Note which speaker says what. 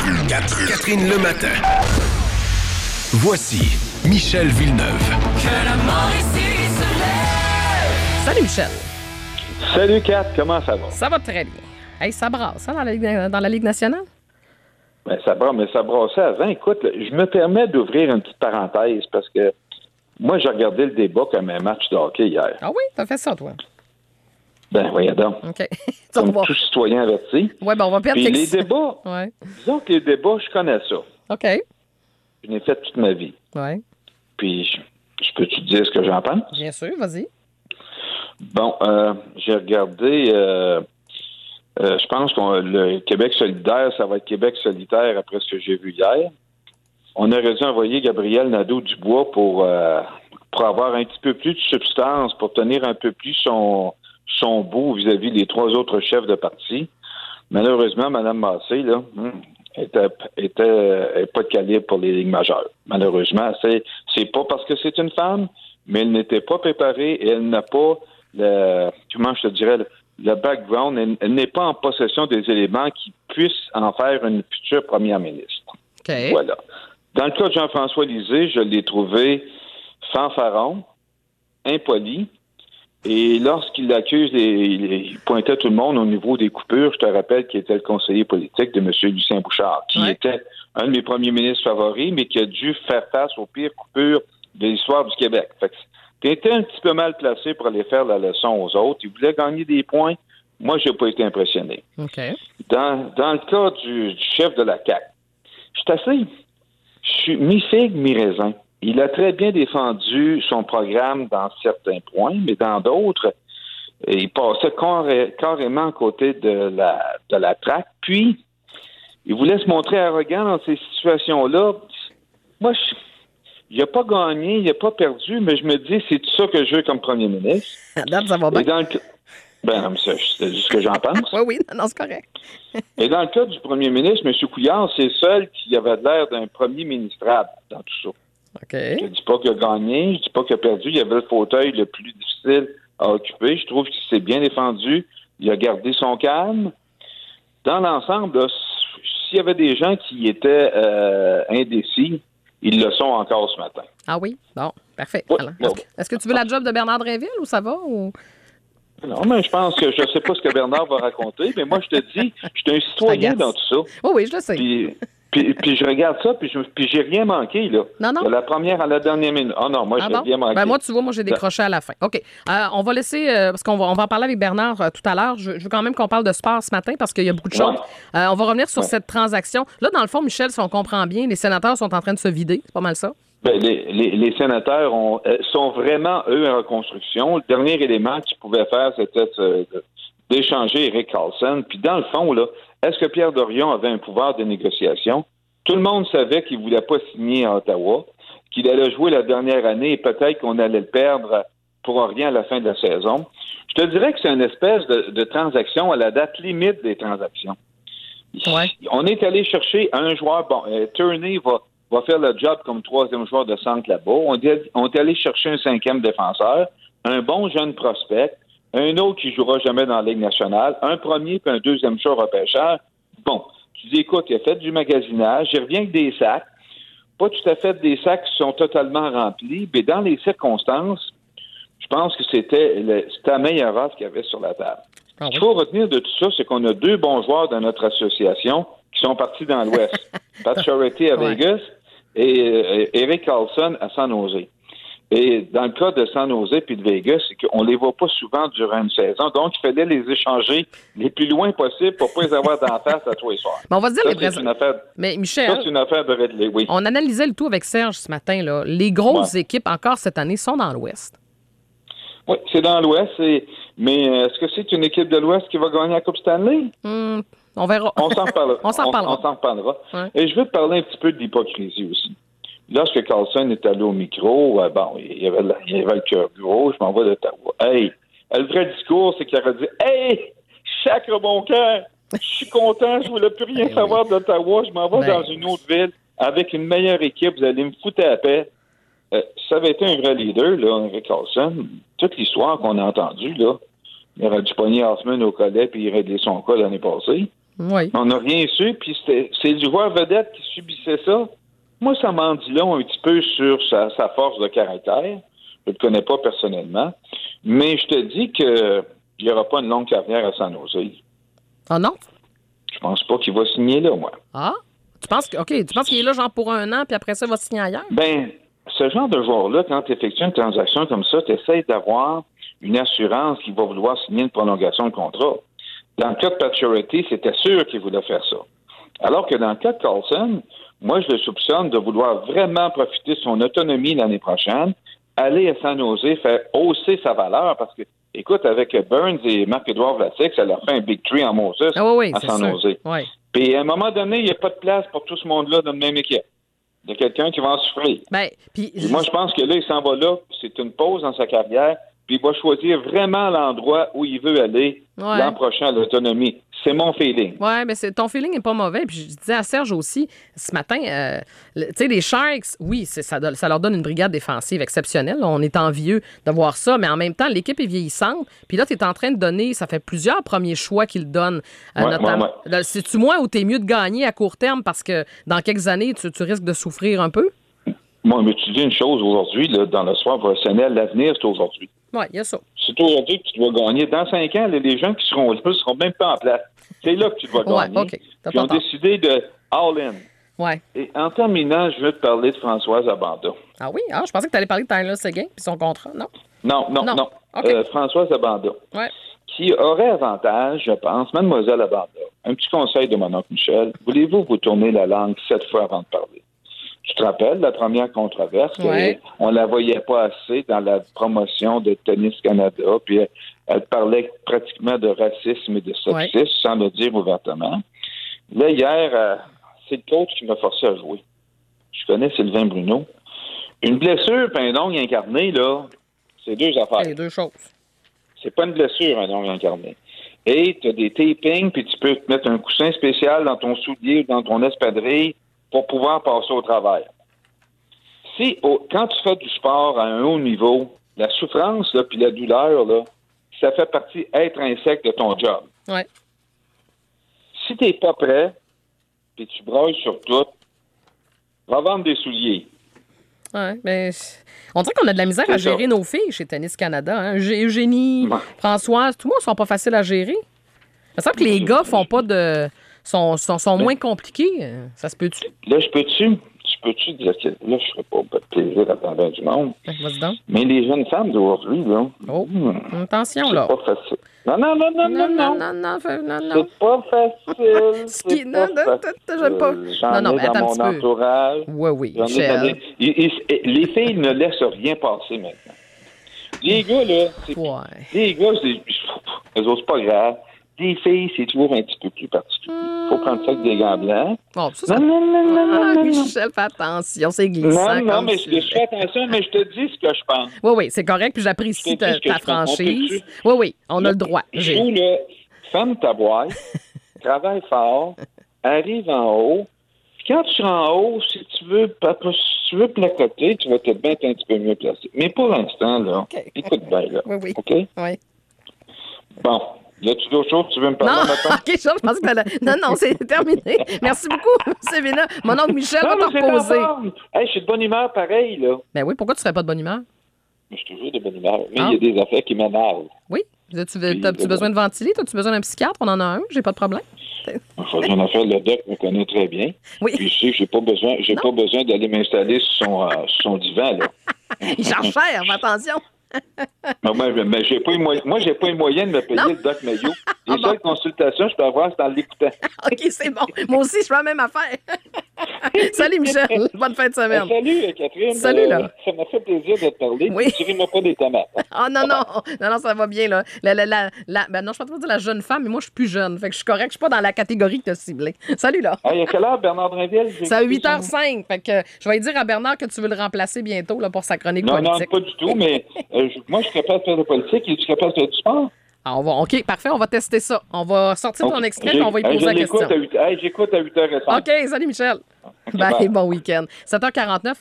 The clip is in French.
Speaker 1: Catherine le matin. Voici Michel Villeneuve.
Speaker 2: Que la Mauricie se lève.
Speaker 3: Salut Michel.
Speaker 4: Salut Kat, comment ça va?
Speaker 3: Ça va très bien. Hey, ça brasse, hein, dans la Ligue nationale?
Speaker 4: Ben, ça brassait avant. Écoute, je me permets d'ouvrir une petite parenthèse parce que moi, j'ai regardé le débat comme un match de hockey hier.
Speaker 3: Ah oui? T'as fait ça, toi?
Speaker 4: Ben, voyons donc.
Speaker 3: OK.
Speaker 4: Comme tout citoyen averti.
Speaker 3: Oui, ben on va perdre
Speaker 4: Puis les débats,
Speaker 3: ouais.
Speaker 4: disons que les débats, je connais ça.
Speaker 3: OK.
Speaker 4: Je l'ai fait toute ma vie.
Speaker 3: Oui.
Speaker 4: Puis, je peux te dire ce que j'en pense?
Speaker 3: Bien sûr, vas-y.
Speaker 4: Bon, j'ai regardé... je pense que le Québec solidaire, ça va être Québec solitaire après ce que j'ai vu hier. On aurait dû envoyer Gabriel Nadeau-Dubois pour avoir un petit peu plus de substance, pour tenir un peu plus son bout vis-à-vis des trois autres chefs de parti. Malheureusement, Mme Massé, là, était pas de calibre pour les ligues majeures. Malheureusement, c'est pas parce que c'est une femme, mais elle n'était pas préparée et elle n'a pas le background. Elle n'est pas en possession des éléments qui puissent en faire une future première ministre.
Speaker 3: OK.
Speaker 4: Voilà. Dans le cas de Jean-François Lisée, je l'ai trouvé fanfaron, impoli, et lorsqu'il l'accuse, il pointait tout le monde au niveau des coupures. Je te rappelle qu'il était le conseiller politique de M. Lucien Bouchard, qui était un de mes premiers ministres favoris, mais qui a dû faire face aux pires coupures de l'histoire du Québec. Fait que il était un petit peu mal placé pour aller faire la leçon aux autres. Il voulait gagner des points. Moi, je n'ai pas été impressionné.
Speaker 3: OK.
Speaker 4: Dans le cas du chef de la CAQ, je suis mi-figue, mi-raisin. Il a très bien défendu son programme dans certains points, mais dans d'autres, il passait carrément à côté de la traque. Puis, il voulait se montrer arrogant dans ces situations-là. Moi, il n'a pas gagné, il n'a pas perdu, mais je me dis, c'est tout ça que je veux comme premier ministre.
Speaker 3: À date, ça va bien.
Speaker 4: C'est juste ce que j'en pense.
Speaker 3: Oui, non, c'est correct.
Speaker 4: Et dans le cas du premier ministre, M. Couillard, c'est le seul qui avait l'air d'un premier ministrable dans tout ça.
Speaker 3: OK.
Speaker 4: Je ne dis pas qu'il a gagné, je ne dis pas qu'il a perdu. Il avait le fauteuil le plus difficile à occuper. Je trouve qu'il s'est bien défendu. Il a gardé son calme. Dans l'ensemble, là, s'il y avait des gens qui étaient indécis, ils le sont encore ce matin.
Speaker 3: Ah oui? Bon, parfait.
Speaker 4: Oui,
Speaker 3: Alors, est-ce que tu veux la job de Bernard Drinville ou ça va? Ou...
Speaker 4: Non, mais je pense que je ne sais pas ce que Bernard va raconter, mais moi, je te dis, je suis un citoyen dans tout ça.
Speaker 3: Oui, je le sais.
Speaker 4: Puis je regarde ça, puis j'ai rien manqué, là.
Speaker 3: Non.
Speaker 4: De la première à la dernière minute. Ah non, moi, j'ai rien manqué.
Speaker 3: Ben moi, tu vois, j'ai décroché à la fin. OK. On va laisser, parce qu'on va en parler avec Bernard tout à l'heure. Je veux quand même qu'on parle de sport ce matin parce qu'il y a beaucoup de choses. On va revenir sur cette transaction. Là, dans le fond, Michel, si on comprend bien, les sénateurs sont en train de se vider. C'est pas mal ça?
Speaker 4: Ben, les sénateurs sont vraiment, eux, en reconstruction. Le dernier élément qu'ils pouvaient faire, c'était d'échanger Erik Karlsson. Puis dans le fond, là, est-ce que Pierre Dorion avait un pouvoir de négociation? Tout le monde savait qu'il ne voulait pas signer à Ottawa, qu'il allait jouer la dernière année et peut-être qu'on allait le perdre pour rien à la fin de la saison. Je te dirais que c'est une espèce de transaction à la date limite des transactions.
Speaker 3: Ouais.
Speaker 4: On est allé chercher un joueur. Bon, Turney va faire le job comme troisième joueur de centre là-bas. On est allé chercher un cinquième défenseur, un bon jeune prospect, un autre qui jouera jamais dans la Ligue nationale, un premier puis un deuxième choix repêcheur. Bon, tu dis, écoute, il a fait du magasinage, il revient avec des sacs, pas tout à fait des sacs qui sont totalement remplis, mais dans les circonstances, je pense que c'était la meilleure offre qu'il y avait sur la table.
Speaker 3: Ah oui.
Speaker 4: Ce qu'il faut retenir de tout ça, c'est qu'on a deux bons joueurs dans notre association qui sont partis dans l'Ouest. Pat Charity à Vegas et Erik Karlsson à San Jose. Et dans le cas de San Jose puis de Vegas, c'est qu'on les voit pas souvent durant une saison. Donc, il fallait les échanger les plus loin possible pour pas les avoir d'en face à tous les soirs.
Speaker 3: Mais on va se dire
Speaker 4: ça,
Speaker 3: les vrais...
Speaker 4: c'est une affaire...
Speaker 3: Mais Michel,
Speaker 4: ça, c'est une affaire de Ridley, oui.
Speaker 3: On analysait le tout avec Serge ce matin. Là. Les grosses équipes, encore cette année, sont dans l'Ouest.
Speaker 4: Oui, c'est dans l'Ouest. Mais est-ce que c'est une équipe de l'Ouest qui va gagner la Coupe Stanley?
Speaker 3: On verra.
Speaker 4: On s'en reparlera.
Speaker 3: On s'en
Speaker 4: reparlera.
Speaker 3: Ouais.
Speaker 4: Et je veux te parler un petit peu de l'hypocrisie aussi. Lorsque Karlsson est allé au micro, il y avait le cœur gros, je m'en vais d'Ottawa. Hey, le vrai discours, c'est qu'il aurait dit « Hey, sacre bon cœur, je suis content, je ne voulais plus rien savoir d'Ottawa, je m'en vais dans une autre ville avec une meilleure équipe, vous allez me foutre à la paix. » Ça avait été un vrai leader, là, Erik Karlsson. Toute l'histoire qu'on a entendue, là, il aurait dû pogner Hoffman au collet puis il régler son cas l'année passée.
Speaker 3: Oui.
Speaker 4: On n'a rien su, puis c'est le joueur vedette qui subissait ça. Moi, ça m'en dit long un petit peu sur sa force de caractère. Je ne le connais pas personnellement. Mais je te dis qu'il n'y aura pas une longue carrière à San Jose.
Speaker 3: Ah non?
Speaker 4: Je pense pas qu'il va signer là, moi.
Speaker 3: Ah? Tu penses qu'il est là genre pour 1 an, puis après ça, il va signer ailleurs?
Speaker 4: Ben, ce genre de joueur-là, quand tu effectues une transaction comme ça, tu essaies d'avoir une assurance qu'il va vouloir signer une prolongation de contrat. Dans le cas de Pacioretty, c'était sûr qu'il voulait faire ça. Alors que dans le cas de Carlson, moi, je le soupçonne de vouloir vraiment profiter de son autonomie l'année prochaine, aller à San Jose, faire hausser sa valeur, parce que, écoute, avec Burns et Marc-Édouard Vlasic, ça leur fait un big tree en Moses à San Jose.
Speaker 3: Oui.
Speaker 4: Puis, à un moment donné, il n'y a pas de place pour tout ce monde-là dans la même équipe. Il y a quelqu'un qui va en souffrir.
Speaker 3: Ben, puis
Speaker 4: Moi, je pense que là, il s'en va là. C'est une pause dans sa carrière. Puis il va choisir vraiment l'endroit où il veut aller l'an prochain à l'autonomie. C'est mon feeling.
Speaker 3: Oui, mais ton feeling n'est pas mauvais. Puis je disais à Serge aussi, ce matin, tu sais, les Sharks, oui, ça leur donne une brigade défensive exceptionnelle. On est envieux de voir ça, mais en même temps, l'équipe est vieillissante. Puis là, tu es en train de donner, ça fait plusieurs premiers choix qu'ils donnent. Notamment. Là, c'est-tu moi ou t'es mieux de gagner à court terme parce que dans quelques années, tu risques de souffrir un peu?
Speaker 4: Moi, mais tu dis une chose aujourd'hui, là, dans le soir professionnel, l'avenir, c'est aujourd'hui.
Speaker 3: Oui, il y a ça.
Speaker 4: C'est aujourd'hui que tu dois gagner. Dans 5 ans, les gens qui seront là ne seront même pas en place. C'est là que tu dois gagner.
Speaker 3: OK.
Speaker 4: Ils ont décidé de all-in.
Speaker 3: Ouais.
Speaker 4: Et en terminant, je veux te parler de Françoise Abanda.
Speaker 3: Ah oui? Ah, je pensais que tu allais parler de Tyler Seguin et son contrat. Non?
Speaker 4: Non.
Speaker 3: OK.
Speaker 4: Françoise Abanda.
Speaker 3: Ouais.
Speaker 4: Qui aurait avantage, je pense, Mademoiselle Abanda. Un petit conseil de mon oncle Michel. Voulez-vous vous tourner la langue 7 fois avant de parler? Tu te rappelles la première controverse? On la voyait pas assez dans la promotion de Tennis Canada, puis elle parlait pratiquement de racisme et de sexisme, sans le dire ouvertement. Là, hier, c'est le coach qui m'a forcé à jouer. Je connais Sylvain Bruno. Une blessure et un ongle incarné, là, c'est 2 affaires.
Speaker 3: C'est 2 choses.
Speaker 4: C'est pas une blessure, un ongle incarné. Et tu as des tapings, puis tu peux te mettre un coussin spécial dans ton soulier ou dans ton espadrille pour pouvoir passer au travers. Quand tu fais du sport à un haut niveau, la souffrance puis la douleur, là, ça fait partie intrinsèque de ton job.
Speaker 3: Ouais.
Speaker 4: Si tu n'es pas prêt, puis tu brailles sur tout, va vendre des souliers.
Speaker 3: Oui, mais on dirait qu'on a de la misère à gérer nos filles chez Tennis Canada. Hein? Eugénie, Françoise, tout le monde sont pas faciles à gérer. Il me semble que les gars font pas de... sont moins compliqués. Ça se peut-tu?
Speaker 4: Là, je peux-tu dire que là, je ferai pas de plaisir à travers du monde.
Speaker 3: Vas-y donc.
Speaker 4: Mais les jeunes femmes d'aujourd'hui, là.
Speaker 3: Oh, attention, là.
Speaker 4: C'est pas facile. Non. C'est pas facile.
Speaker 3: J'aime pas.
Speaker 4: J'en ai dans mon entourage.
Speaker 3: Oui,
Speaker 4: Michel. Les filles ne laissent rien passer maintenant. Les gars, là, les gars, eux autres, c'est pas grave. Des filles, c'est toujours un petit peu plus particulier. Il faut prendre ça avec des gants blancs.
Speaker 3: Bon, non. Michel, fais attention, c'est glissant.
Speaker 4: Non, mais je fais attention, mais je te dis ce que je pense.
Speaker 3: Oui, c'est correct, puis j'apprécie ta franchise. Oui, on a le droit.
Speaker 4: Joue, là, ferme ta boîte, travaille fort, arrive en haut. Puis quand tu seras en haut, si tu veux placoter, tu vas te mettre un petit peu mieux placé. Mais pour l'instant, là, écoute bien, là.
Speaker 3: Oui.
Speaker 4: OK?
Speaker 3: Oui.
Speaker 4: Bon. Y a-tu d'autres choses que tu veux me parler maintenant?
Speaker 3: OK, je pensais que t'allais... Non, c'est terminé. Merci beaucoup, Sévina. Mon oncle Michel va te reposer.
Speaker 4: Hey, je suis de bonne humeur pareil, là.
Speaker 3: Ben oui, pourquoi tu serais pas de bonne humeur?
Speaker 4: Je suis toujours de bonne humeur. Mais il y a des affaires qui m'énervent.
Speaker 3: Oui? As-tu besoin de ventiler? As-tu besoin d'un psychiatre? On en a un, j'ai pas de problème.
Speaker 4: J'en ai fait, le doc me connaît très bien.
Speaker 3: Oui.
Speaker 4: Puis je sais que j'ai pas besoin d'aller m'installer sur son divan, là.
Speaker 3: Il charge cher, fais attention.
Speaker 4: Mais j'ai pas les moyens de me payer le doc Mayo. Les seules consultations que je peux avoir, c'est en l'écoutant.
Speaker 3: OK, c'est bon. Moi aussi, je fais la même affaire. Salut, Michel. Bonne fin de semaine.
Speaker 4: Salut, Catherine.
Speaker 3: Salut, là.
Speaker 4: Ça m'a fait plaisir de te parler.
Speaker 3: Oui.
Speaker 4: Tirez-moi pas des tomates.
Speaker 3: Ah, non, ça va bien, là. Ben non, je ne peux pas dire la jeune femme, mais moi, je suis plus jeune. Fait que je suis correct. Je suis pas dans la catégorie que tu as ciblée. Salut, là.
Speaker 4: À quelle heure, Bernard Drinville?
Speaker 3: C'est à 8h05. Fait que je vais dire à Bernard que tu veux le remplacer bientôt là, pour sa chronique politique.
Speaker 4: Non, pas du tout, mais moi, je suis capable de faire de la politique. Es-tu capable de faire du sport?
Speaker 3: Ah, OK, parfait, on va tester ça. On va sortir ton extrait et on va y poser la question.
Speaker 4: J'écoute à 8h05.
Speaker 3: OK, salut Michel. Bye, bon week-end. 7h49.